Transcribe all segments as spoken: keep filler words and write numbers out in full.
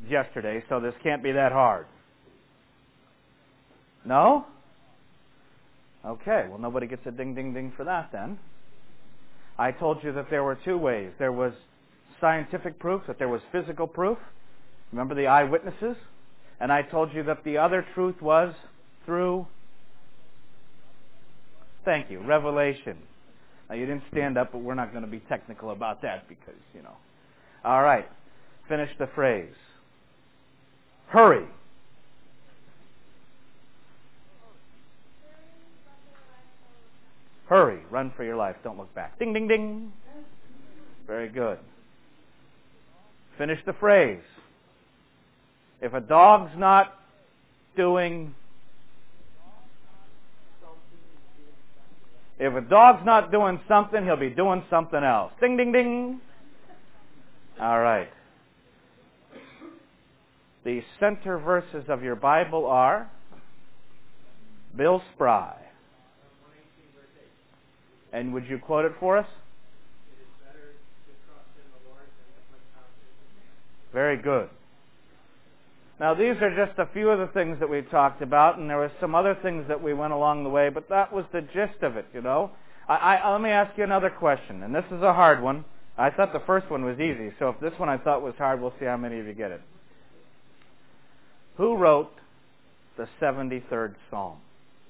yesterday, so this can't be that hard. No? Okay, well nobody gets a ding ding ding for that then. I told you that there were two ways. There was scientific proof, that there was physical proof. Remember the eyewitnesses? And I told you that the other truth was through, thank you, revelation. Now you didn't stand up, but we're not going to be technical about that because, you know. All right, finish the phrase. Hurry. Hurry, run for your life, don't look back. Ding, ding, ding. Very good. Finish the phrase. If a dog's not doing... If a dog's not doing something, he'll be doing something else. Ding, ding, ding. All right. The center verses of your Bible are Bill Spry. And would you quote it for us? Very good. Now these are just a few of the things that we talked about, and there were some other things that we went along the way, but that was the gist of it, you know. I, I, let me ask you another question, and this is a hard one. I thought the first one was easy, so if this one I thought was hard, we'll see how many of you get it. Who wrote the seventy-third Psalm?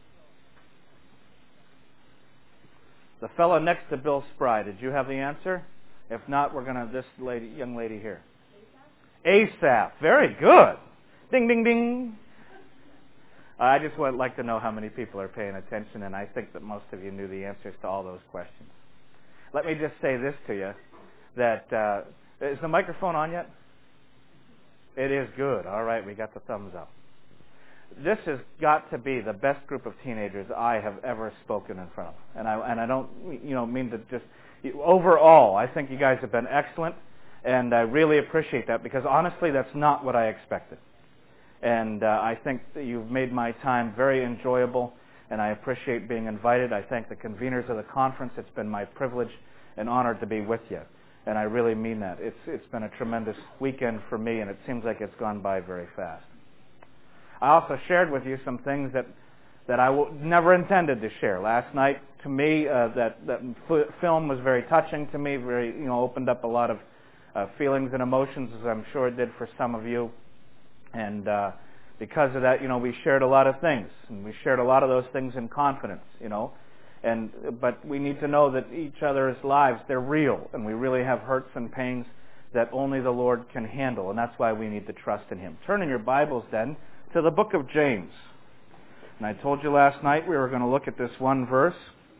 The fellow next to Bill Spry, did you have the answer? If not, we're going to have this lady, young lady here. Asaph. Very good. Ding, ding, ding. I just would like to know how many people are paying attention, and I think that most of you knew the answers to all those questions. Let me just say this to you, that, uh, is the microphone on yet? It is good. All right, we got the thumbs up. This has got to be the best group of teenagers I have ever spoken in front of. And I, and I don't, you know, mean to just, overall, I think you guys have been excellent, and I really appreciate that, because honestly, that's not what I expected. And uh, I think that you've made my time very enjoyable, and I appreciate being invited. I thank the conveners of the conference. It's been my privilege and honor to be with you, and I really mean that. It's It's been a tremendous weekend for me, and it seems like it's gone by very fast. I also shared with you some things that that I w- never intended to share. Last night, to me, uh, that that f- film was very touching to me. Very, you know, opened up a lot of uh, feelings and emotions, as I'm sure it did for some of you. And uh, because of that, you know, we shared a lot of things, and we shared a lot of those things in confidence, you know. And but we need to know that each other's lives, they're real, and we really have hurts and pains that only the Lord can handle, and that's why we need to trust in Him. Turn in your Bibles then to the book of James. And I told you last night we were going to look at this one verse.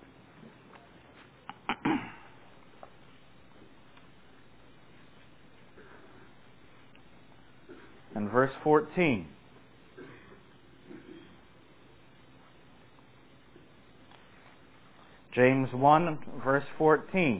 And verse fourteen. James one, verse fourteen.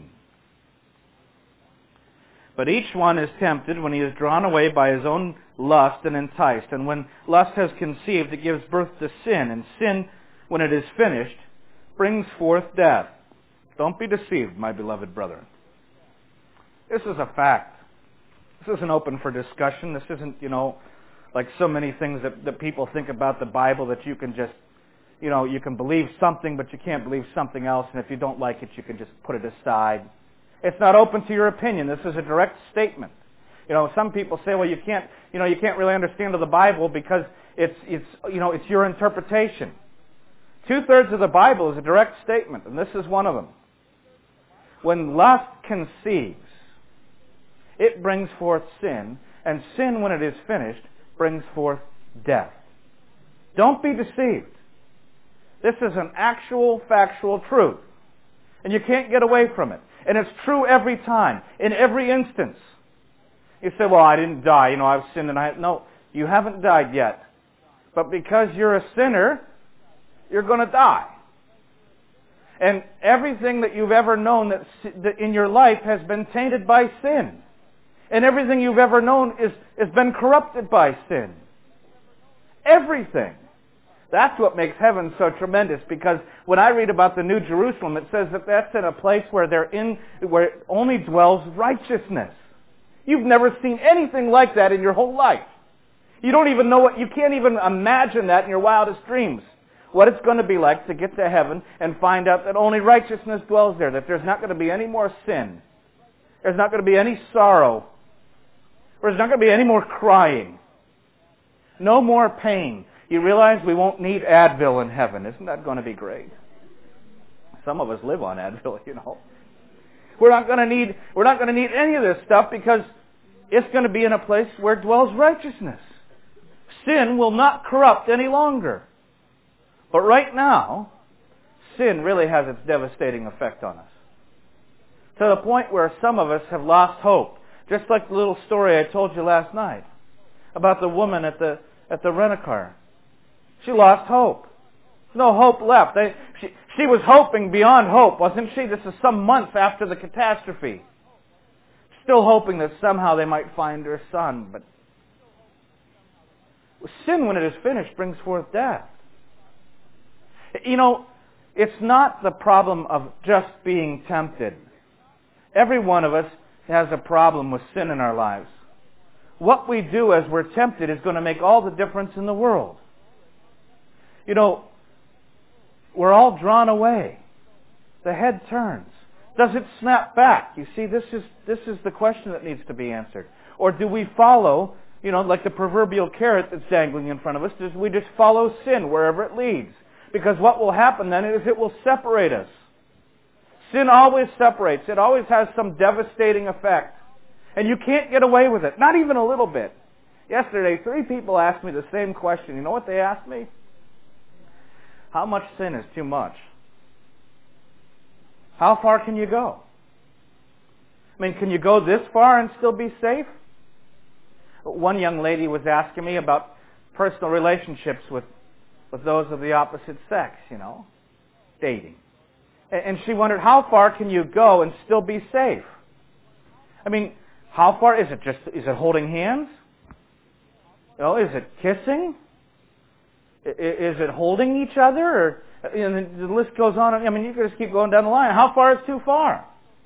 But each one is tempted when he is drawn away by his own lust and enticed. And when lust has conceived, it gives birth to sin. And sin, when it is finished, brings forth death. Don't be deceived, my beloved brethren. This is a fact. This isn't open for discussion. This isn't, you know, like so many things that, that people think about the Bible, that you can just, you know, you can believe something, but you can't believe something else. And if you don't like it, you can just put it aside. It's not open to your opinion. This is a direct statement. You know, some people say, well, you can't, you know, you can't really understand the Bible because it's, it's, you know, it's your interpretation. Two-thirds of the Bible is a direct statement, and this is one of them. When lust conceives, it brings forth sin, and sin, when it is finished, brings forth death. Don't be deceived. This is an actual, factual truth, and you can't get away from it. And it's true every time, in every instance. You say, well, I didn't die, you know, I've sinned and I... No, you haven't died yet. But because you're a sinner, you're going to die. And everything that you've ever known that, that in your life has been tainted by sin. And everything you've ever known is has been corrupted by sin. Everything. That's what makes heaven so tremendous, because when I read about the New Jerusalem, it says that that's in a place where there in where only dwells righteousness. You've never seen anything like that in your whole life. You don't even know what, you can't even imagine that in your wildest dreams. What it's going to be like to get to heaven and find out that only righteousness dwells there, that there's not going to be any more sin. There's not going to be any sorrow. There's not going to be any more crying. No more pain. You realize we won't need Advil in heaven. Isn't that going to be great? Some of us live on Advil, you know. We're not going to need, we're not going to need any of this stuff because it's going to be in a place where dwells righteousness. Sin will not corrupt any longer. But right now, sin really has its devastating effect on us. To the point where some of us have lost hope. Just like the little story I told you last night about the woman at the at the rent-a-car. She lost hope. There's no hope left. They, she, she was hoping beyond hope, wasn't she? This is some months after the catastrophe. Still hoping that somehow they might find her son. But sin, when it is finished, brings forth death. You know, it's not the problem of just being tempted. Every one of us has a problem with sin in our lives. What we do as we're tempted is going to make all the difference in the world. You know, we're all drawn away. The head turns. Does it snap back? You see, this is this is the question that needs to be answered. Or do we follow, you know, like the proverbial carrot that's dangling in front of us, do we just follow sin wherever it leads? Because what will happen then is it will separate us. Sin always separates. It always has some devastating effect. And you can't get away with it. Not even a little bit. Yesterday, three people asked me the same question. You know what they asked me? How much sin is too much? How far can you go? I mean, can you go this far and still be safe? One young lady was asking me about personal relationships with, with those of the opposite sex, you know, dating. And she wondered, how far can you go and still be safe? I mean, how far is it? Just is it holding hands? You know, is it kissing? Is it holding each other? Or, you know, the list goes on. I mean, you can just keep going down the line. How far is too far?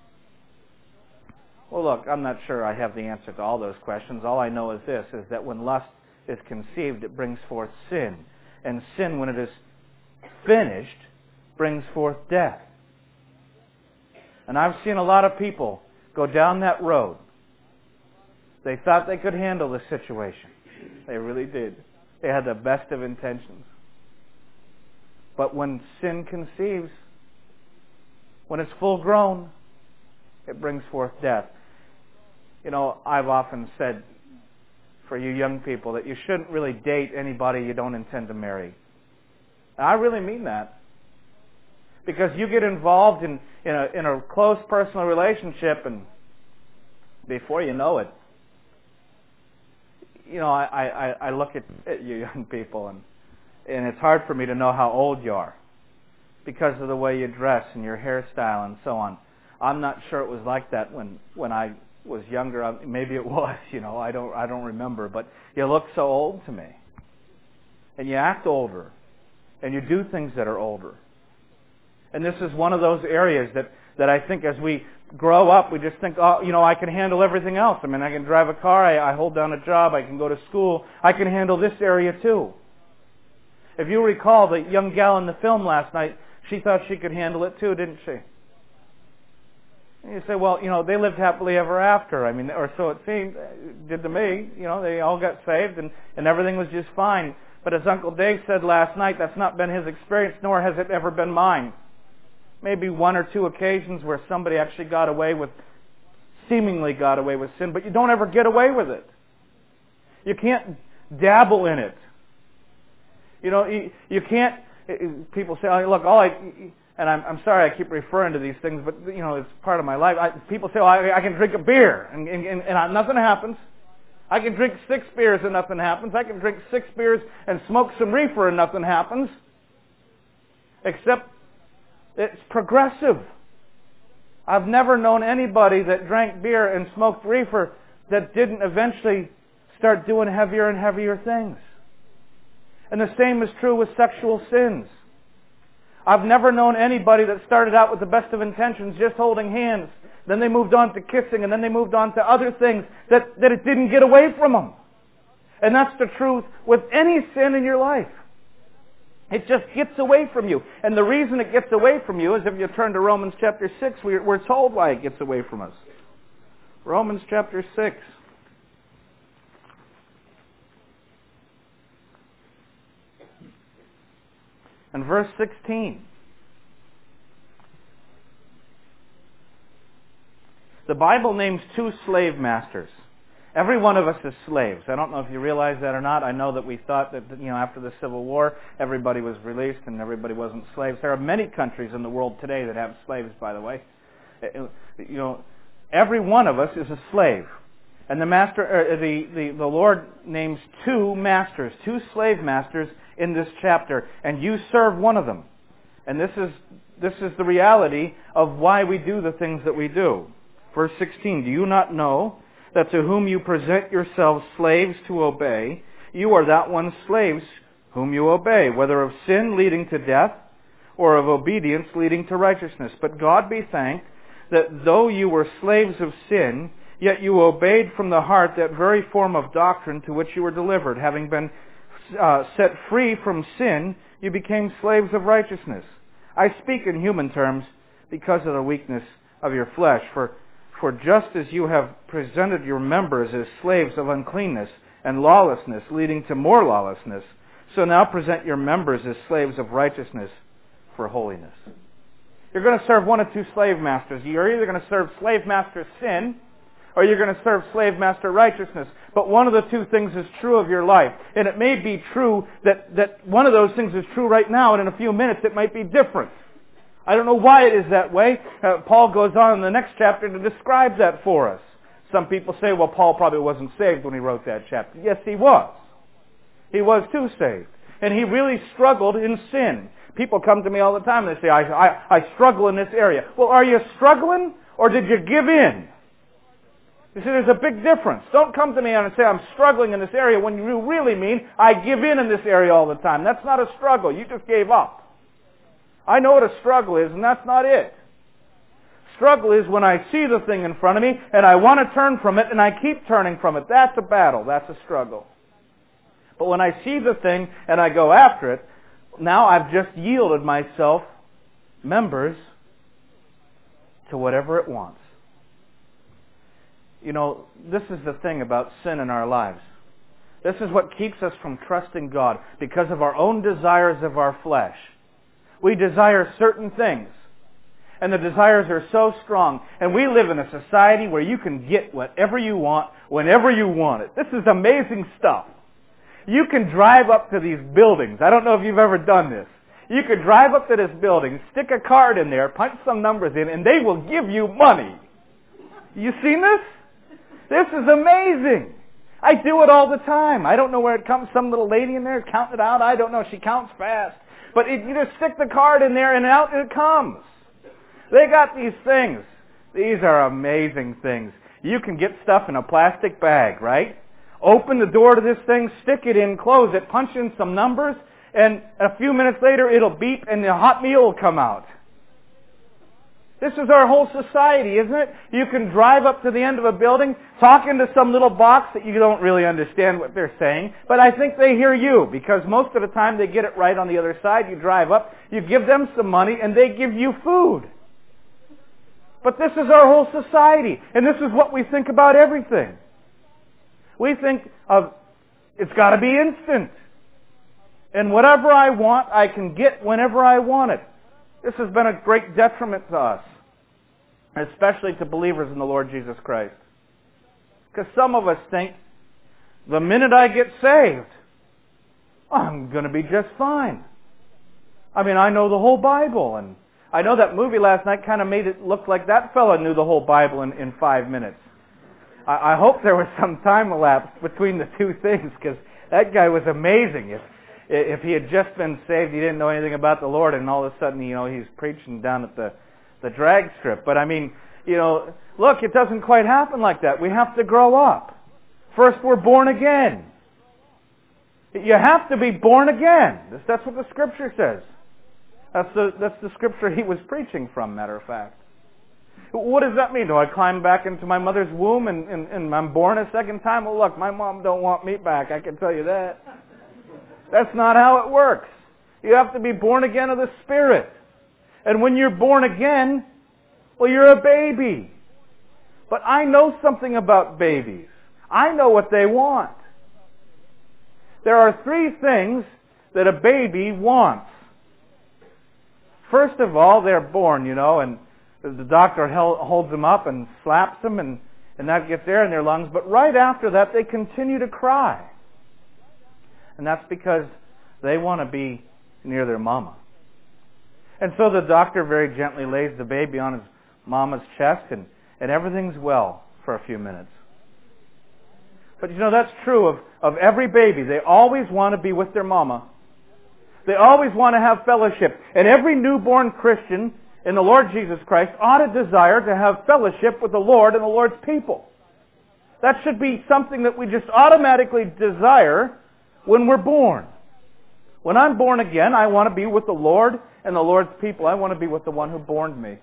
Well, look, I'm not sure I have the answer to all those questions. All I know is this, is that when lust is conceived, it brings forth sin. And sin, when it is finished, brings forth death. And I've seen a lot of people go down that road. They thought they could handle the situation. They really did. They had the best of intentions. But when sin conceives, when it's full grown, it brings forth death. You know, I've often said for you young people that you shouldn't really date anybody you don't intend to marry. And I really mean that. Because you get involved in, in, a, in a close personal relationship, and before you know it, you know, I, I, I look at, at you young people, and, and it's hard for me to know how old you are because of the way you dress and your hairstyle and so on. I'm not sure it was like that when, when I was younger. Maybe it was, you know, I don't, I don't remember. But you look so old to me. And you act older. And you do things that are older. And this is one of those areas that, that I think as we grow up, we just think, oh, you know, I can handle everything else. I mean, I can drive a car, I, I hold down a job, I can go to school, I can handle this area too. If you recall the young gal in the film last night, she thought she could handle it too, didn't she? And you say, well, you know, they lived happily ever after. I mean, or so it seemed, it did to me. You know, they all got saved and, and everything was just fine. But as Uncle Dave said last night, that's not been his experience, nor has it ever been mine. Maybe one or two occasions where somebody actually got away with, seemingly got away with sin, but you don't ever get away with it. You can't dabble in it. You know, you, you can't, people say, oh, look, all I, and I'm, I'm sorry I keep referring to these things, but, you know, it's part of my life. I, people say, oh, I, I can drink a beer, and, and, and, and nothing happens. I can drink six beers and nothing happens. I can drink six beers and smoke some reefer and nothing happens. Except it's progressive. I've never known anybody that drank beer and smoked reefer that didn't eventually start doing heavier and heavier things. And the same is true with sexual sins. I've never known anybody that started out with the best of intentions, just holding hands, Then they moved on to kissing, and then they moved on to other things that, that it didn't get away from them. And that's the truth with any sin in your life. It just gets away from you. And the reason it gets away from you is if you turn to Romans chapter six, we're, we're told why it gets away from us. Romans chapter six. And verse sixteen. The Bible names two slave masters. Every one of us is slaves. I don't know if you realize that or not. I know that we thought that, you know, after the Civil War, everybody was released and everybody wasn't slaves. There are many countries in the world today that have slaves, by the way. You know, every one of us is a slave. And the master, er, the, the, the Lord names two masters, two slave masters in this chapter, and you serve one of them. And this is, this is the reality of why we do the things that we do. Verse sixteen, do you not know that to whom you present yourselves slaves to obey, you are that one's slaves whom you obey, whether of sin leading to death or of obedience leading to righteousness. But God be thanked that though you were slaves of sin, yet you obeyed from the heart that very form of doctrine to which you were delivered. Having been uh, set free from sin, you became slaves of righteousness. I speak in human terms because of the weakness of your flesh. For For just as you have presented your members as slaves of uncleanness and lawlessness, leading to more lawlessness, so now present your members as slaves of righteousness for holiness. You're going to serve one of two slave masters. You're either going to serve slave master sin, or you're going to serve slave master righteousness. But one of the two things is true of your life. And it may be true that, that one of those things is true right now, and in a few minutes it might be different. I don't know why it is that way. Uh, Paul goes on in the next chapter to describe that for us. Some people say, well, Paul probably wasn't saved when he wrote that chapter. Yes, he was. He was too saved. And he really struggled in sin. People come to me all the time and they say, I, I, I struggle in this area. Well, are you struggling or did you give in? You see, there's a big difference. Don't come to me and say, I'm struggling in this area when you really mean, I give in in this area all the time. That's not a struggle. You just gave up. I know what a struggle is, and that's not it. Struggle is when I see the thing in front of me, and I want to turn from it, and I keep turning from it. That's a battle. That's a struggle. But when I see the thing, and I go after it, now I've just yielded myself, members, to whatever it wants. You know, this is the thing about sin in our lives. This is what keeps us from trusting God, because of our own desires of our flesh. We desire certain things. And the desires are so strong. And we live in a society where you can get whatever you want, whenever you want it. This is amazing stuff. You can drive up to these buildings. I don't know if you've ever done this. You could drive up to this building, stick a card in there, punch some numbers in, and they will give you money. You seen this? This is amazing. I do it all the time. I don't know where it comes. Some little lady in there counting it out. I don't know. She counts fast. But it, you just stick the card in there and out it comes. They got these things. These are amazing things. You can get stuff in a plastic bag, right? Open the door to this thing, stick it in, close it, punch in some numbers, and a few minutes later it'll beep and the hot meal will come out. This is our whole society, isn't it? You can drive up to the end of a building, talk into some little box that you don't really understand what they're saying, but I think they hear you, because most of the time they get it right on the other side. You drive up, you give them some money, and they give you food. But this is our whole society, and this is what we think about everything. We think of, it's got to be instant. And whatever I want, I can get whenever I want it. This has been a great detriment to us, especially to believers in the Lord Jesus Christ. Because some of us think, the minute I get saved, I'm going to be just fine. I mean, I know the whole Bible, and I know that movie last night kind of made it look like that fella knew the whole Bible in, in five minutes. I, I hope there was some time elapsed between the two things, because that guy was amazing. If If he had just been saved, he didn't know anything about the Lord, and all of a sudden, you know, he's preaching down at the, the drag strip. But I mean, you know, look, it doesn't quite happen like that. We have to grow up. First, we're born again. You have to be born again. That's what the Scripture says. That's the, that's the Scripture he was preaching from, matter of fact. What does that mean? Do I climb back into my mother's womb and, and, and I'm born a second time? Well, look, my mom don't want me back. I can tell you that. That's not how it works. You have to be born again of the Spirit. And when you're born again, well, you're a baby. But I know something about babies. I know what they want. There are three things that a baby wants. First of all, they're born, you know, and the doctor holds them up and slaps them, and, and that gets air in their lungs. But right after that, they continue to cry. And that's because they want to be near their mama. And so the doctor very gently lays the baby on his mama's chest, and, and everything's well for a few minutes. But you know, that's true of, of every baby. They always want to be with their mama. They always want to have fellowship. And every newborn Christian in the Lord Jesus Christ ought to desire to have fellowship with the Lord and the Lord's people. That should be something that we just automatically desire when we're born. When I'm born again, I want to be with the Lord and the Lord's people. I want to be with the one who born me.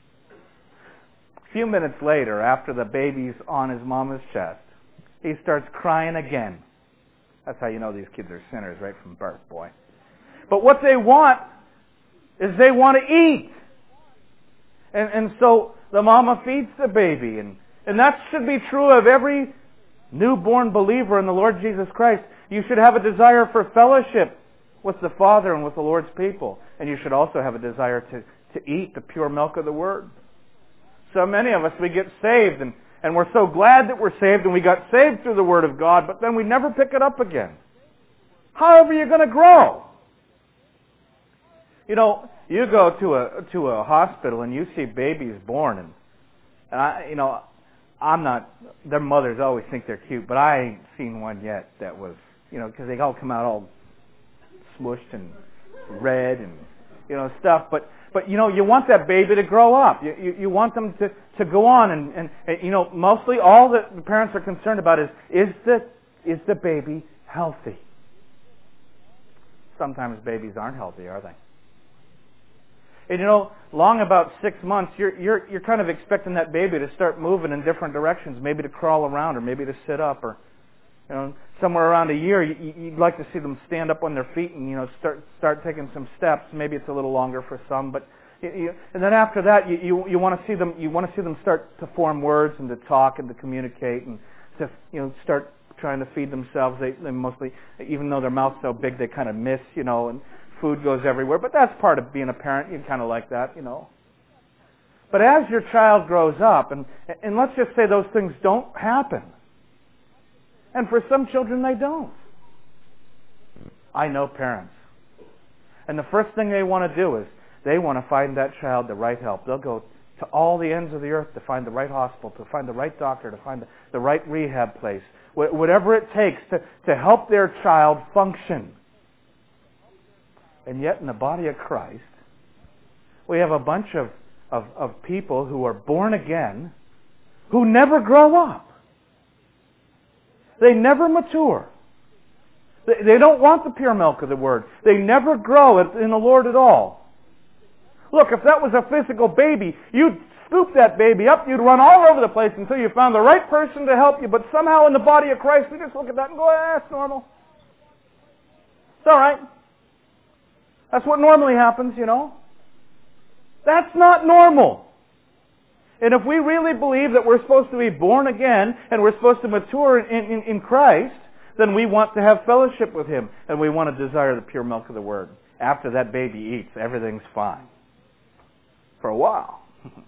A few minutes later, after the baby's on his mama's chest, he starts crying again. That's how you know these kids are sinners right from birth, boy. But what they want is they want to eat. And, and so the mama feeds the baby. And, and that should be true of every newborn believer in the Lord Jesus Christ. You should have a desire for fellowship with the Father and with the Lord's people. And you should also have a desire to, to eat the pure milk of the Word. So many of us, we get saved and, and we're so glad that we're saved and we got saved through the Word of God, but then we never pick it up again. How are you going to grow? You know, you go to a to a hospital and you see babies born, and, and I, you know, I'm not, their mothers always think they're cute, but I ain't seen one yet that was, you know, because they all come out all smushed and red and, you know, stuff. But, but you know, you want that baby to grow up. You, you, you want them to, to go on. And, and, and, you know, mostly all that the parents are concerned about is, is the, is the baby healthy? Sometimes babies aren't healthy, are they? And you know, long about six months, you're, you're, you're kind of expecting that baby to start moving in different directions, maybe to crawl around or maybe to sit up, or, you know, somewhere around a year, you, you'd like to see them stand up on their feet and, you know, start start taking some steps. Maybe it's a little longer for some, but you, you, and then after that, you, you you want to see them you want to see them start to form words and to talk and to communicate and to, you know, start trying to feed themselves. They, they mostly, even though their mouth's so big, they kind of miss, you know, and food goes everywhere. But that's part of being a parent. You kind of like that, you know. But as your child grows up, and and let's just say those things don't happen. And for some children, they don't. I know parents. And the first thing they want to do is they want to find that child the right help. They'll go to all the ends of the earth to find the right hospital, to find the right doctor, to find the, the right rehab place. Wh- whatever it takes to, to help their child function. And yet in the body of Christ, we have a bunch of, of, of people who are born again who never grow up. They never mature. They, they don't want the pure milk of the Word. They never grow in the Lord at all. Look, if that was a physical baby, you'd scoop that baby up, you'd run all over the place until you found the right person to help you, but somehow in the body of Christ, we just look at that and go, ah, that's normal. It's all right. That's what normally happens, you know. That's not normal. And if we really believe that we're supposed to be born again and we're supposed to mature in, in, in Christ, then we want to have fellowship with Him and we want to desire the pure milk of the Word. After that baby eats, everything's fine. For a while.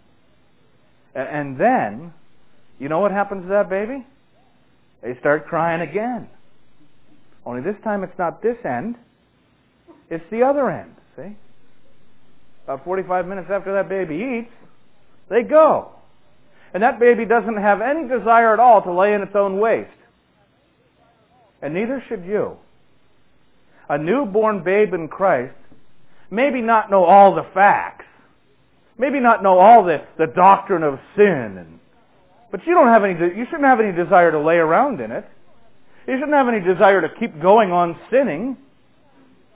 And then, you know what happens to that baby? They start crying again. Only this time it's not this end. It's the other end, see? About forty-five minutes after that baby eats, they go. And that baby doesn't have any desire at all to lay in its own waste. And neither should you. A newborn babe in Christ maybe not know all the facts. Maybe not know all the, the doctrine of sin. And, but you don't have any, you shouldn't have any desire to lay around in it. You shouldn't have any desire to keep going on sinning.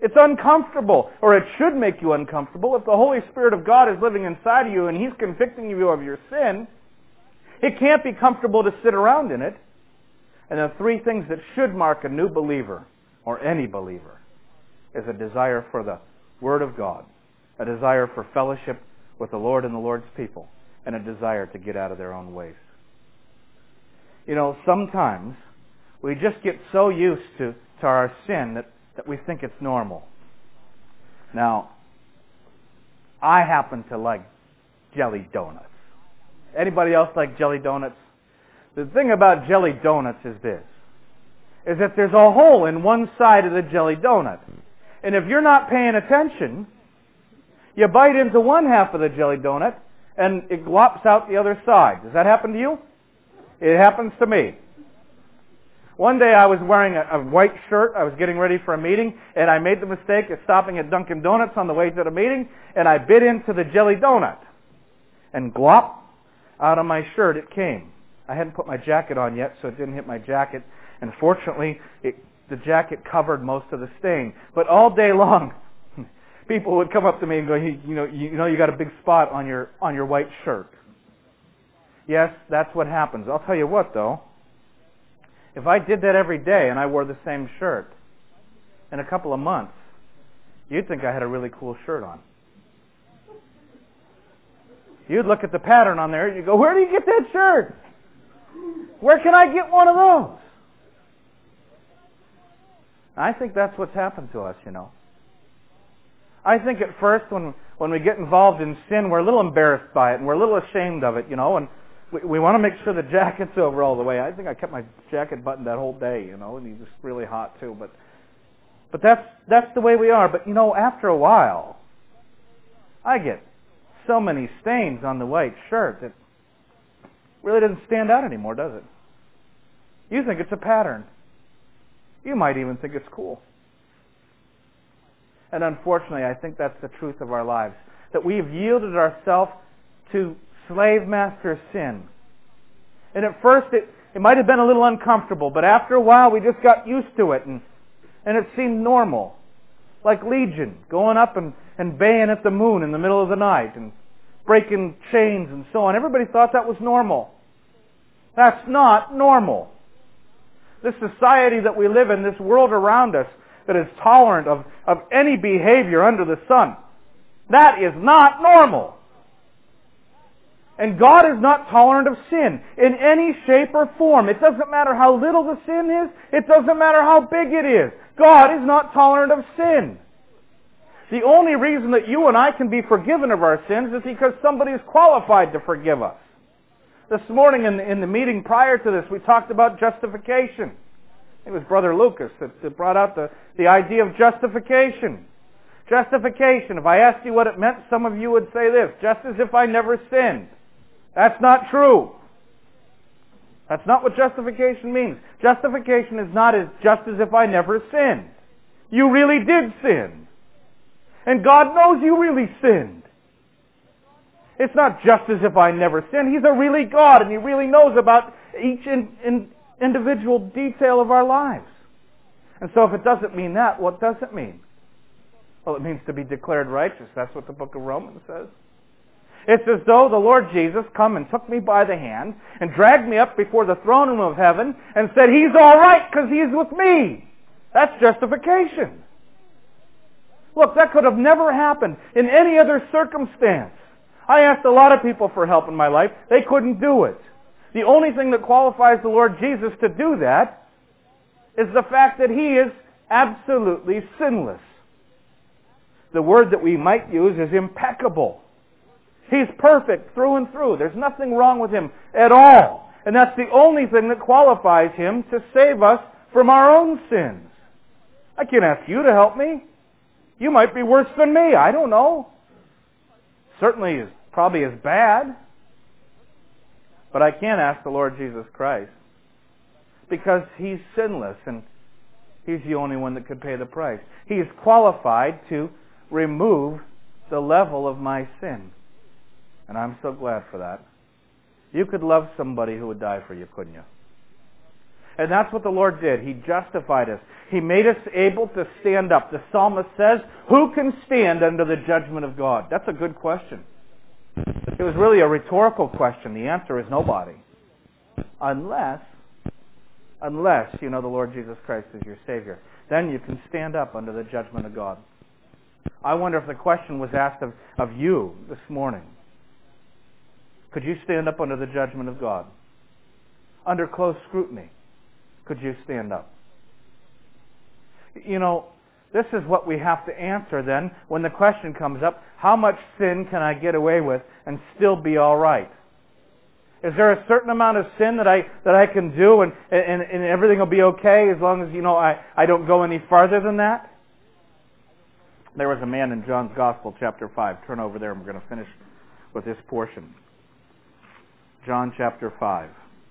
It's uncomfortable, or it should make you uncomfortable. If the Holy Spirit of God is living inside of you and He's convicting you of your sin, it can't be comfortable to sit around in it. And the three things that should mark a new believer, or any believer, is a desire for the Word of God, a desire for fellowship with the Lord and the Lord's people, and a desire to get out of their own ways. You know, sometimes we just get so used to, to our sin that, that we think it's normal. Now, I happen to like jelly donuts. Anybody else like jelly donuts? The thing about jelly donuts is this, is that there's a hole in one side of the jelly donut. And if you're not paying attention, you bite into one half of the jelly donut and it glops out the other side. Does that happen to you? It happens to me. One day I was wearing a, a white shirt. I was getting ready for a meeting, and I made the mistake of stopping at Dunkin' Donuts on the way to the meeting, and I bit into the jelly donut. And glop, out of my shirt it came. I hadn't put my jacket on yet, so it didn't hit my jacket. And fortunately, it, the jacket covered most of the stain. But all day long, people would come up to me and go, you, you know, you, you know, you got a big spot on your on your white shirt. Yes, that's what happens. I'll tell you what, though. If I did that every day and I wore the same shirt, in a couple of months, you'd think I had a really cool shirt on. You'd look at the pattern on there and you'd go, where do you get that shirt? Where can I get one of those? I think that's what's happened to us, you know. I think at first when when we get involved in sin, we're a little embarrassed by it and we're a little ashamed of it, you know, and we, we want to make sure the jacket's over all the way. I think I kept my jacket buttoned that whole day, you know, and it's just really hot too. But but that's that's the way we are. But you know, after a while, I get so many stains on the white shirt that really doesn't stand out anymore, does it? You think it's a pattern. You might even think it's cool. And unfortunately, I think that's the truth of our lives. That we've yielded ourselves to slave master sin. And at first it, it might have been a little uncomfortable, but after a while we just got used to it and, and it seemed normal. Like Legion, going up and, and baying at the moon in the middle of the night and breaking chains and so on. Everybody thought that was normal. That's not normal. This society that we live in, this world around us, that is tolerant of, of any behavior under the sun. That is not normal. And God is not tolerant of sin in any shape or form. It doesn't matter how little the sin is. It doesn't matter how big it is. God is not tolerant of sin. The only reason that you and I can be forgiven of our sins is because somebody is qualified to forgive us. This morning in the, in the meeting prior to this, we talked about justification. It was Brother Lucas that, that brought out the, the idea of justification. Justification. If I asked you what it meant, some of you would say this, just as if I never sinned. That's not true. That's not what justification means. Justification is not as just as if I never sinned. You really did sin. And God knows you really sinned. It's not just as if I never sinned. He's a really God, and He really knows about each in, in, individual detail of our lives. And so if it doesn't mean that, what does it mean? Well, it means to be declared righteous. That's what the book of Romans says. It's as though the Lord Jesus come and took me by the hand and dragged me up before the throne room of heaven and said, He's all right because He's with me. That's justification. Look, that could have never happened in any other circumstance. I asked a lot of people for help in my life. They couldn't do it. The only thing that qualifies the Lord Jesus to do that is the fact that He is absolutely sinless. The word that we might use is impeccable. He's perfect through and through. There's nothing wrong with Him at all. And that's the only thing that qualifies Him to save us from our own sins. I can't ask you to help me. You might be worse than me. I don't know. Certainly is probably as bad. But I can't ask the Lord Jesus Christ because He's sinless and He's the only one that could pay the price. He is qualified to remove the level of my sin. And I'm so glad for that. You could love somebody who would die for you, couldn't you? And that's what the Lord did. He justified us. He made us able to stand up. The psalmist says, who can stand under the judgment of God? That's a good question. It was really a rhetorical question. The answer is nobody. Unless, unless you know the Lord Jesus Christ is your Savior. Then you can stand up under the judgment of God. I wonder if the question was asked of, of you this morning. Could you stand up under the judgment of God? Under close scrutiny, could you stand up? You know, this is what we have to answer then when the question comes up, how much sin can I get away with and still be all right? Is there a certain amount of sin that I that I can do and, and, and everything will be okay as long as, you know, I, I don't go any farther than that? There was a man in John's Gospel, chapter five. Turn over there and we're going to finish with this portion. John chapter five.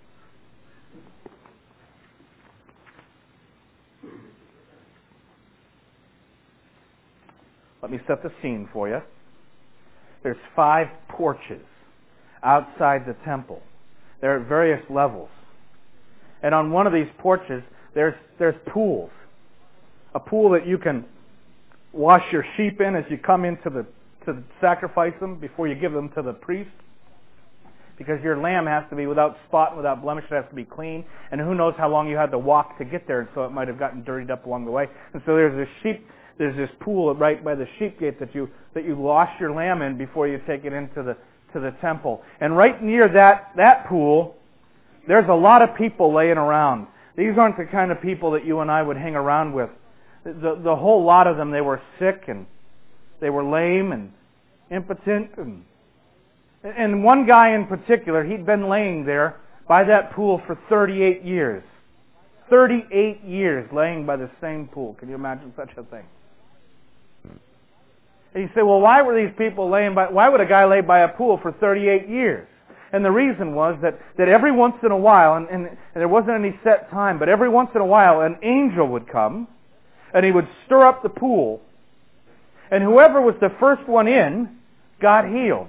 Let me set the scene for you. There's five porches outside the temple. They're at various levels. And on one of these porches, there's there's pools. A pool that you can wash your sheep in as you come in to, the, to sacrifice them before you give them to the priest. Because your lamb has to be without spot and without blemish. It has to be clean. And who knows how long you had to walk to get there, and so it might have gotten dirtied up along the way. And so there's this sheep There's this pool right by the sheep gate that you that you wash your lamb in before you take it into the to the temple. And right near that that pool, there's a lot of people laying around. These aren't the kind of people that you and I would hang around with. The the whole lot of them, they were sick and they were lame and impotent. And and one guy in particular, he'd been laying there by that pool for thirty-eight years. thirty-eight years laying by the same pool. Can you imagine such a thing? And you say, well, why were these people laying by, why would a guy lay by a pool for thirty-eight years? And the reason was that, that every once in a while, and, and, and there wasn't any set time, but every once in a while an angel would come, and he would stir up the pool, and whoever was the first one in got healed.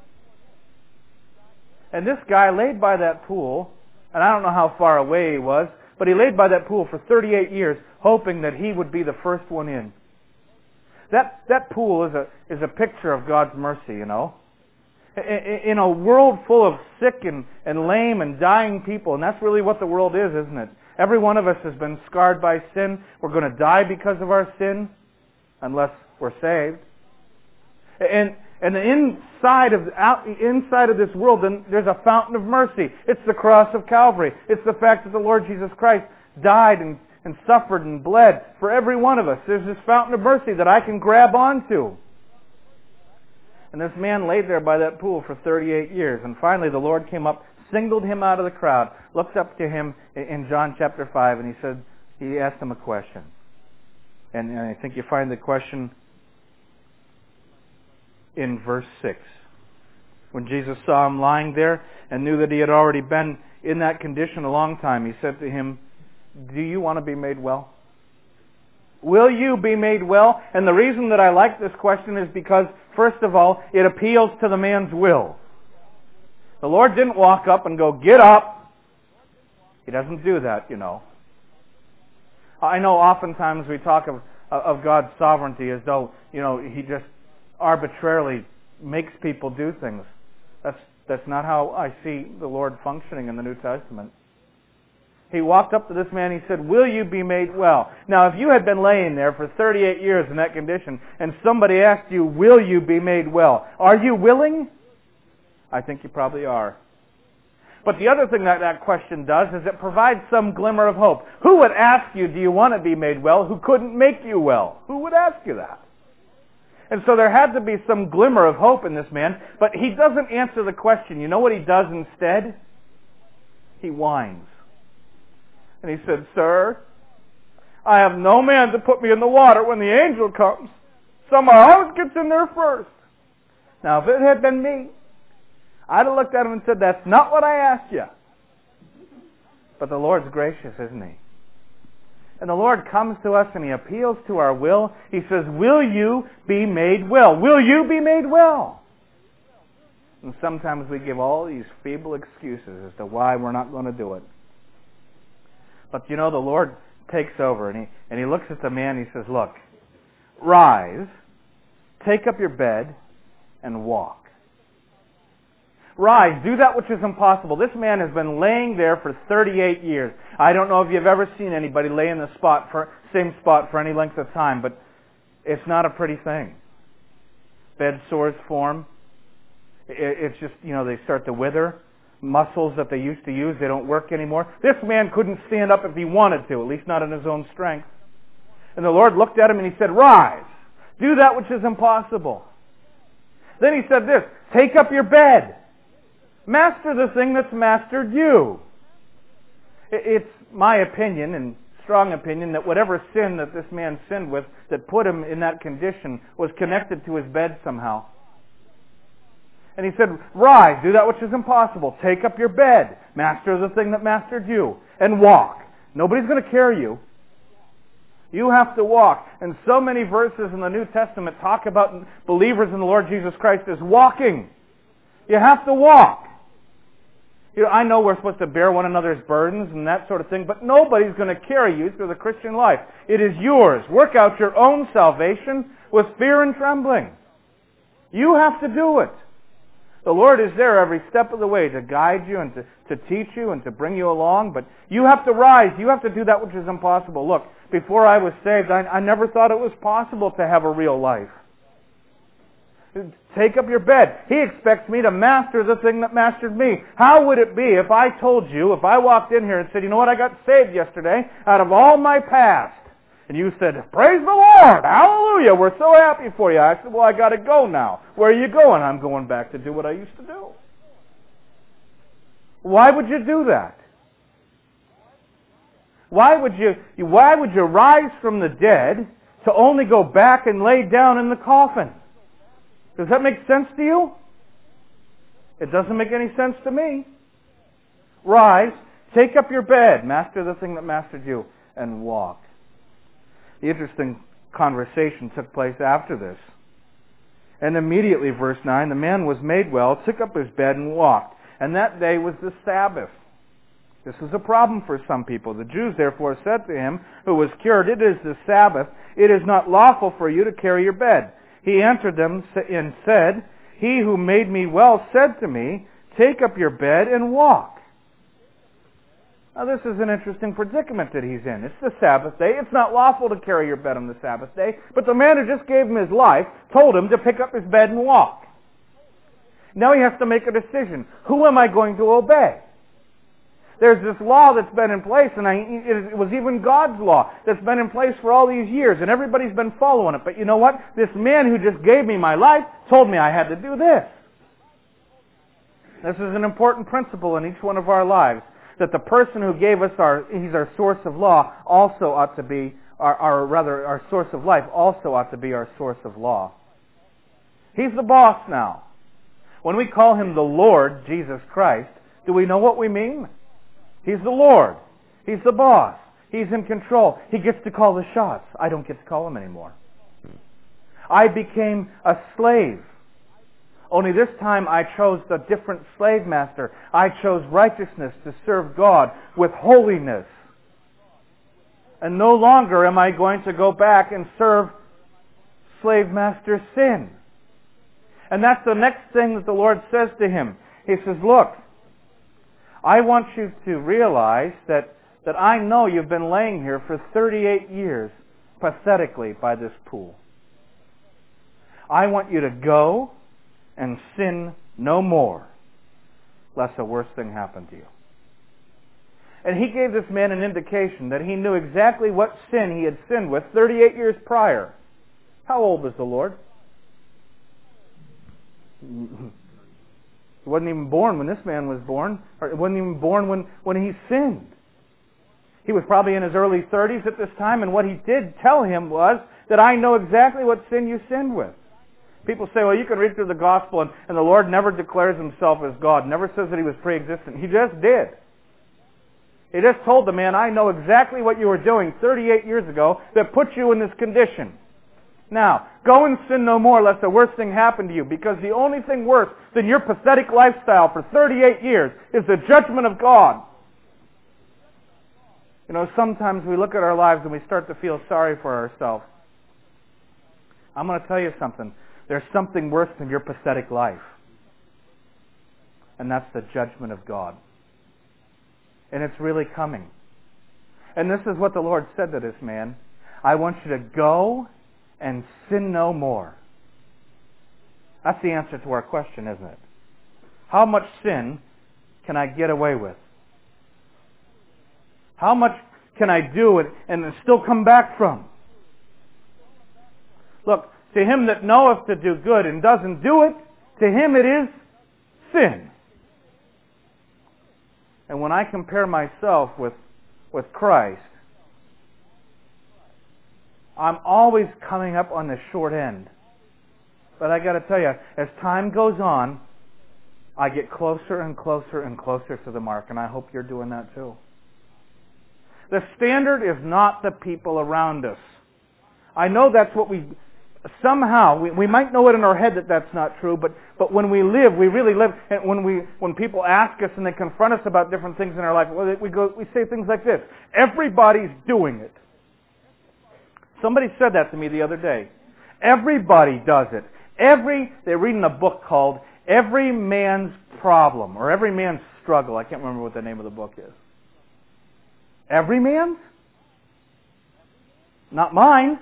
And this guy laid by that pool, and I don't know how far away he was, but he laid by that pool for thirty-eight years, hoping that he would be the first one in. That that pool is a is a picture of God's mercy, you know. In a world full of sick and, and lame and dying people, and that's really what the world is, isn't it? Every one of us has been scarred by sin. We're going to die because of our sin, unless we're saved. And and the inside of out inside of this world, then there's a fountain of mercy. It's the cross of Calvary. It's the fact that the Lord Jesus Christ died and, and suffered and bled for every one of us. There's this fountain of mercy that I can grab onto. And this man laid there by that pool for thirty-eight years. And finally the Lord came up, singled him out of the crowd, looked up to him in John chapter five, and he said, he asked him a question. And, and I think you find the question in verse six. When Jesus saw him lying there and knew that he had already been in that condition a long time, he said to him, do you want to be made well? Will you be made well? And the reason that I like this question is because, first of all, it appeals to the man's will. The Lord didn't walk up and go, get up. He doesn't do that, you know. I know oftentimes we talk of, of God's sovereignty as though, you know, He just arbitrarily makes people do things. That's that's not how I see the Lord functioning in the New Testament. He walked up to this man, he said, will you be made well? Now, if you had been laying there for thirty-eight years in that condition, and somebody asked you, will you be made well? Are you willing? I think you probably are. But the other thing that that question does is it provides some glimmer of hope. Who would ask you, do you want to be made well, who couldn't make you well? Who would ask you that? And so there had to be some glimmer of hope in this man, but he doesn't answer the question. You know what he does instead? He whines. And he said, sir, I have no man to put me in the water when the angel comes. Someone always gets in there first. Now, if it had been me, I'd have looked at him and said, that's not what I asked you. But the Lord's gracious, isn't He? And the Lord comes to us and He appeals to our will. He says, will you be made well? Will you be made well? And sometimes we give all these feeble excuses as to why we're not going to do it. But you know, the Lord takes over, and he, and he looks at the man and he says, look, rise, take up your bed, and walk. Rise, do that which is impossible. This man has been laying there for thirty-eight years. I don't know if you've ever seen anybody lay in the spot for, same spot for any length of time, but it's not a pretty thing. Bed sores form. It's just, you know, they start to wither. Muscles that they used to use, they don't work anymore. This man couldn't stand up if he wanted to, at least not in his own strength. And the Lord looked at him and he said, rise, do that which is impossible. Then he said this, take up your bed. Master the thing that's mastered you. It's my opinion, and strong opinion, that whatever sin that this man sinned with that put him in that condition was connected to his bed somehow. And he said, rise, do that which is impossible. Take up your bed. Master the thing that mastered you. And walk. Nobody's going to carry you. You have to walk. And so many verses in the New Testament talk about believers in the Lord Jesus Christ as walking. You have to walk. You know, I know we're supposed to bear one another's burdens and that sort of thing, but nobody's going to carry you through the Christian life. It is yours. Work out your own salvation with fear and trembling. You have to do it. The Lord is there every step of the way to guide you and to, to teach you and to bring you along, but you have to rise. You have to do that which is impossible. Look, before I was saved, I, I never thought it was possible to have a real life. Take up your bed. He expects me to master the thing that mastered me. How would it be if I told you, if I walked in here and said, you know what, I got saved yesterday out of all my past. And you said, praise the Lord, hallelujah, we're so happy for you. I said, well, I got to go now. Where are you going? I'm going back to do what I used to do. Why would you do that? Why would you, why would you rise from the dead to only go back and lay down in the coffin? Does that make sense to you? It doesn't make any sense to me. Rise, take up your bed, master the thing that mastered you, and walk. The interesting conversation took place after this. And immediately, verse nine, the man was made well, took up his bed, and walked. And that day was the Sabbath. This was a problem for some people. The Jews therefore said to him, who was cured, it is the Sabbath. It is not lawful for you to carry your bed. He answered them and said, he who made me well said to me, take up your bed and walk. Now this is an interesting predicament that he's in. It's the Sabbath day. It's not lawful to carry your bed on the Sabbath day. But the man who just gave him his life told him to pick up his bed and walk. Now he has to make a decision. Who am I going to obey? There's this law that's been in place, and I, it was even God's law that's been in place for all these years, and everybody's been following it. But you know what? This man who just gave me my life told me I had to do this. This is an important principle in each one of our lives, that the person who gave us our, he's our source of law, also ought to be, our, our rather, our source of life also ought to be our source of law. He's the boss now. When we call him the Lord, Jesus Christ, do we know what we mean? He's the Lord. He's the boss. He's in control. He gets to call the shots. I don't get to call them anymore. I became a slave. Only this time I chose a different slave master. I chose righteousness to serve God with holiness. And no longer am I going to go back and serve slave master sin. And that's the next thing that the Lord says to him. He says, look, I want you to realize that, that I know you've been laying here for thirty-eight years pathetically by this pool. I want you to go and sin no more, lest a worse thing happen to you. And he gave this man an indication that he knew exactly what sin he had sinned with thirty-eight years prior. How old was the Lord? He wasn't even born when this man was born. Or he wasn't even born when, when he sinned. He was probably in his early thirties at this time, and what he did tell him was that I know exactly what sin you sinned with. People say, well, you can read through the gospel and, and the Lord never declares himself as God, never says that he was pre-existent. He just did. He just told the man, I know exactly what you were doing thirty-eight years ago that put you in this condition. Now, go and sin no more lest the worst thing happen to you, because the only thing worse than your pathetic lifestyle for thirty-eight years is the judgment of God. You know, sometimes we look at our lives and we start to feel sorry for ourselves. I'm going to tell you something. There's something worse than your pathetic life. And that's the judgment of God. And it's really coming. And this is what the Lord said to this man. I want you to go and sin no more. That's the answer to our question, isn't it? How much sin can I get away with? How much can I do it and still come back from? Look, to him that knoweth to do good and doesn't do it, to him it is sin. And when I compare myself with, with Christ, I'm always coming up on the short end. But I got to tell you, as time goes on, I get closer and closer and closer to the mark, and I hope you're doing that too. The standard is not the people around us. I know that's what we, somehow, we, we might know it in our head that that's not true, but, but when we live, we really live, and when we, when people ask us and they confront us about different things in our life, we go, we say things like this: everybody's doing it. Somebody said that to me the other day. Everybody does it. Every, they're reading a book called Every Man's Problem, or Every Man's Struggle. I can't remember what the name of the book is. Every man's? Not mine.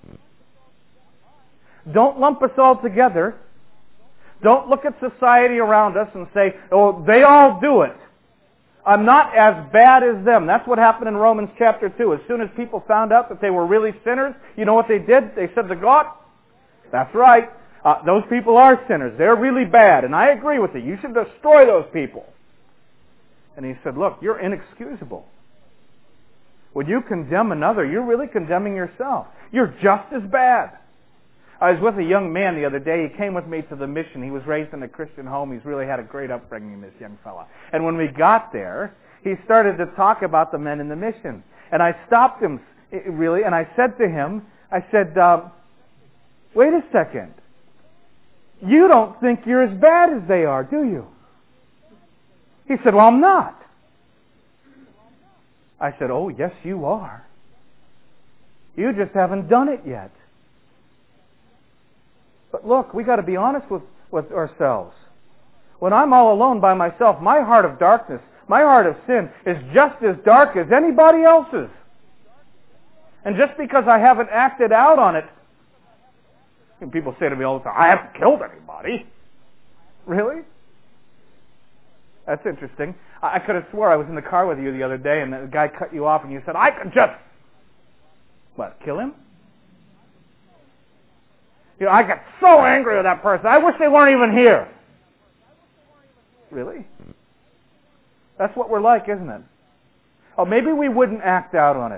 Don't lump us all together. Don't look at society around us and say, oh, they all do it. I'm not as bad as them. That's what happened in Romans chapter two. As soon as people found out that they were really sinners, you know what they did? They said to God, that's right, uh, those people are sinners. They're really bad, and I agree with you. You should destroy those people. And he said, look, you're inexcusable. When you condemn another, you're really condemning yourself. You're just as bad. I was with a young man the other day. He came with me to the mission. He was raised in a Christian home. He's really had a great upbringing, this young fella. And when we got there, he started to talk about the men in the mission. And I stopped him, really, and I said to him, I said, uh, wait a second. You don't think you're as bad as they are, do you? He said, well, I'm not. I said, oh, yes, you are. You just haven't done it yet. But look, we got to be honest with, with ourselves. When I'm all alone by myself, my heart of darkness, my heart of sin is just as dark as anybody else's. And just because I haven't acted out on it, and people say to me all the time, I haven't killed anybody. Really? That's interesting. I could have swore I was in the car with you the other day and the guy cut you off and you said, I could just, what, kill him? You know, I got so angry with that person. I wish they weren't even here. Really? That's what we're like, isn't it? Oh, maybe we wouldn't act out on it.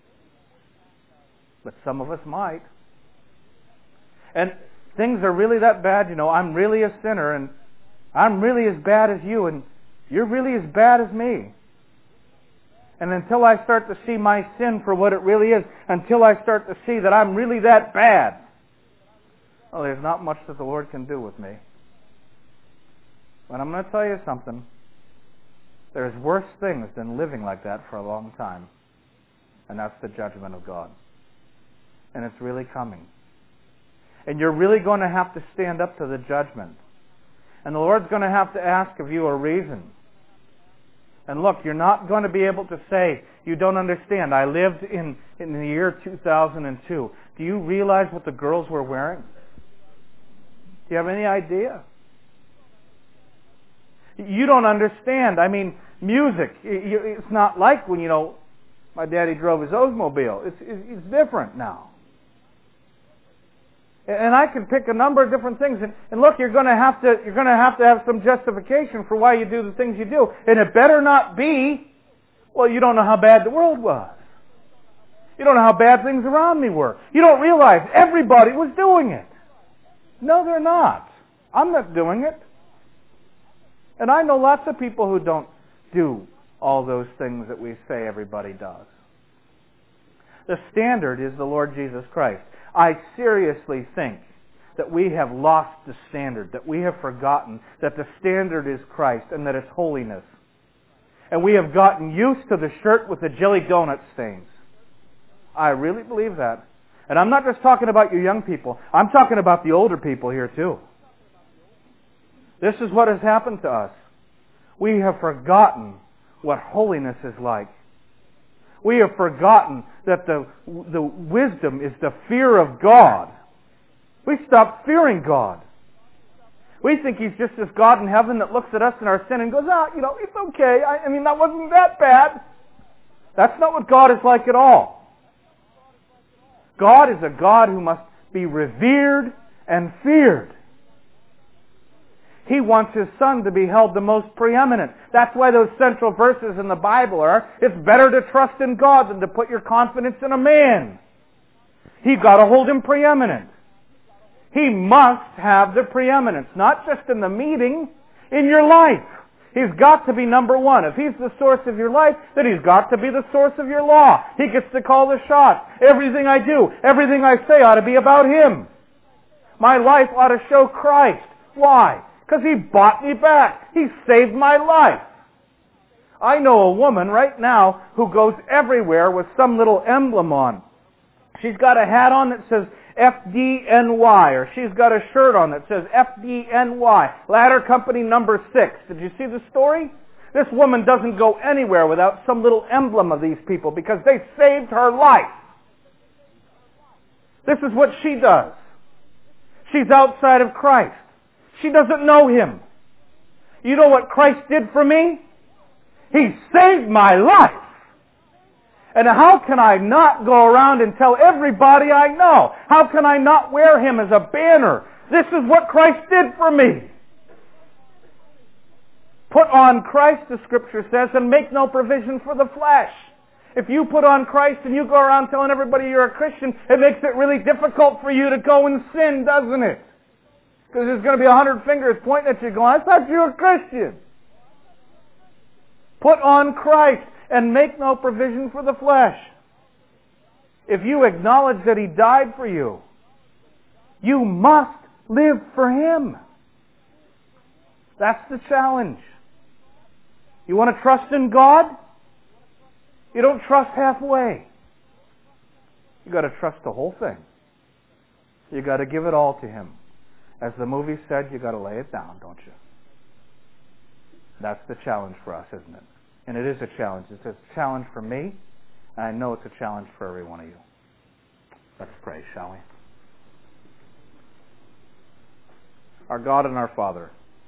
But some of us might. And things are really that bad, you know, I'm really a sinner and I'm really as bad as you and you're really as bad as me. And until I start to see my sin for what it really is, until I start to see that I'm really that bad, well, there's not much that the Lord can do with me. But I'm going to tell you something. There's worse things than living like that for a long time. And that's the judgment of God. And it's really coming. And you're really going to have to stand up to the judgment. And the Lord's going to have to ask of you a reason. And look, you're not going to be able to say, you don't understand. I lived in, in the year two thousand two. Do you realize what the girls were wearing? Do you have any idea? You don't understand. I mean, music, it's not like when, you know, my daddy drove his Oldsmobile. It's, it's different now. And I can pick a number of different things. And, and look, you're going to have to you're going to have to have some justification for why you do the things you do. And it better not be, well, you don't know how bad the world was. You don't know how bad things around me were. You don't realize everybody was doing it. No, they're not. I'm not doing it. And I know lots of people who don't do all those things that we say everybody does. The standard is the Lord Jesus Christ. I seriously think that we have lost the standard, that we have forgotten that the standard is Christ and that it's holiness. and we have gotten used to the shirt with the jelly donut stains. I really believe that. And I'm not just talking about you young people. I'm talking about the older people here too. This is what has happened to us. We have forgotten what holiness is like. We have forgotten that the, the wisdom is the fear of God. We stopped fearing God. We think He's just this God in heaven that looks at us in our sin and goes, ah, you know, it's okay. I, I mean, that wasn't that bad. That's not what God is like at all. God is a God who must be revered and feared. He wants His Son to be held the most preeminent. That's why those central verses in the Bible are, it's better to trust in God than to put your confidence in a man. You've got to hold Him preeminent. He must have the preeminence, not just in the meeting, in your life. He's got to be number one. If He's the source of your life, then He's got to be the source of your law. He gets to call the shots. Everything I do, everything I say ought to be about Him. My life ought to show Christ. Why? Because He bought me back. He saved my life. I know a woman right now who goes everywhere with some little emblem on. She's got a hat on that says F D N Y, or she's got a shirt on that says F D N Y, Ladder Company number six. Did you see the story? This woman doesn't go anywhere without some little emblem of these people because they saved her life. This is what she does. She's outside of Christ. She doesn't know Him. You know what Christ did for me? He saved my life. And how can I not go around and tell everybody I know? How can I not wear Him as a banner? This is what Christ did for me. Put on Christ, the Scripture says, and make no provision for the flesh. If you put on Christ and you go around telling everybody you're a Christian, it makes it really difficult for you to go and sin, doesn't it? Because there's going to be a hundred fingers pointing at you going, I thought you were a Christian. Put on Christ and make no provision for the flesh. If you acknowledge that He died for you, you must live for Him. That's the challenge. You want to trust in God? You don't trust halfway. You got to trust the whole thing. You got to give it all to Him. As the movie said, you got to lay it down, don't you? That's the challenge for us, isn't it? And it is a challenge. It's a challenge for me, and I know it's a challenge for every one of you. Let's pray, shall we? Our God and our Father,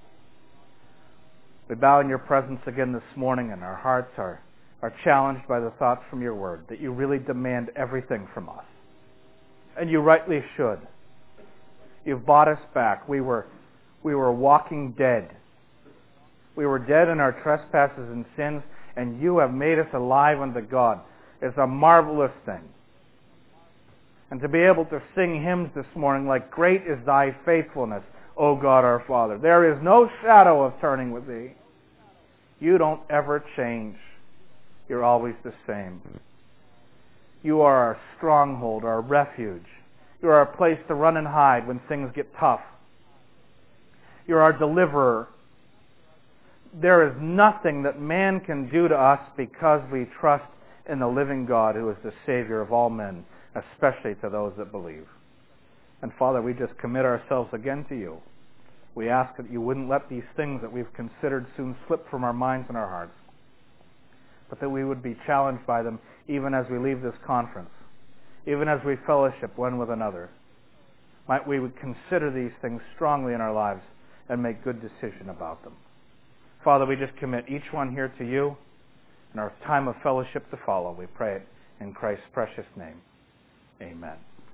we bow in Your presence again this morning, and our hearts are, are challenged by the thoughts from Your Word, that You really demand everything from us. And You rightly should. You've bought us back. We were, we were walking dead. We were dead in our trespasses and sins, and You have made us alive unto God. It's a marvelous thing. And to be able to sing hymns this morning like, Great is Thy faithfulness, O God our Father. There is no shadow of turning with Thee. You don't ever change. You're always the same. You are our stronghold, our refuge. You are our place to run and hide when things get tough. You're our deliverer. There is nothing that man can do to us because we trust in the living God who is the Savior of all men, especially to those that believe. And Father, we just commit ourselves again to You. We ask that You wouldn't let these things that we've considered soon slip from our minds and our hearts, but that we would be challenged by them even as we leave this conference, even as we fellowship one with another. Might we would consider these things strongly in our lives and make good decision about them. Father, we just commit each one here to You and our time of fellowship to follow. We pray it in Christ's precious name. Amen.